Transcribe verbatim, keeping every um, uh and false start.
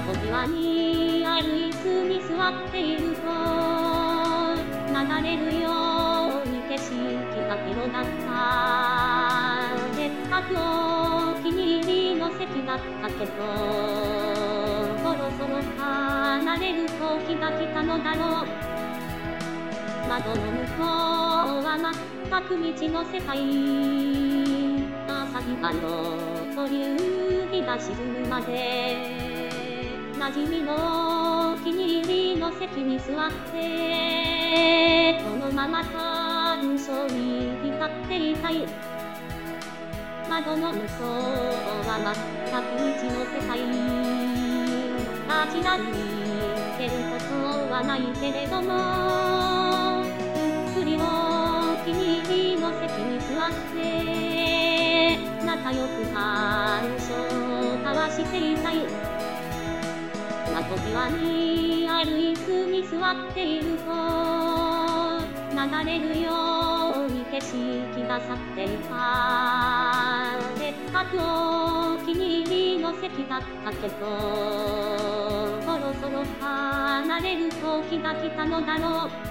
窓際にある椅子に座っていると流れるように景色が広がったでっかくお気に入りの席だったけどそろそろ離れる時が来たのだろう。窓の向こうは全く未知の世界。朝日がのという日が沈むまで馴染みのお気に入りの席に座ってこのまま感傷に浸っていたい。窓の向こうは全く未知の世界。あちらに行けることはないけれどもゆっくりお気に入りの席に座って仲良く感傷を交わしていたい。窓際にある椅子に座っていると流れるように景色が去っていた。でっかくお気に入りの席だったけどそろそろ離れる時が来たのだろう。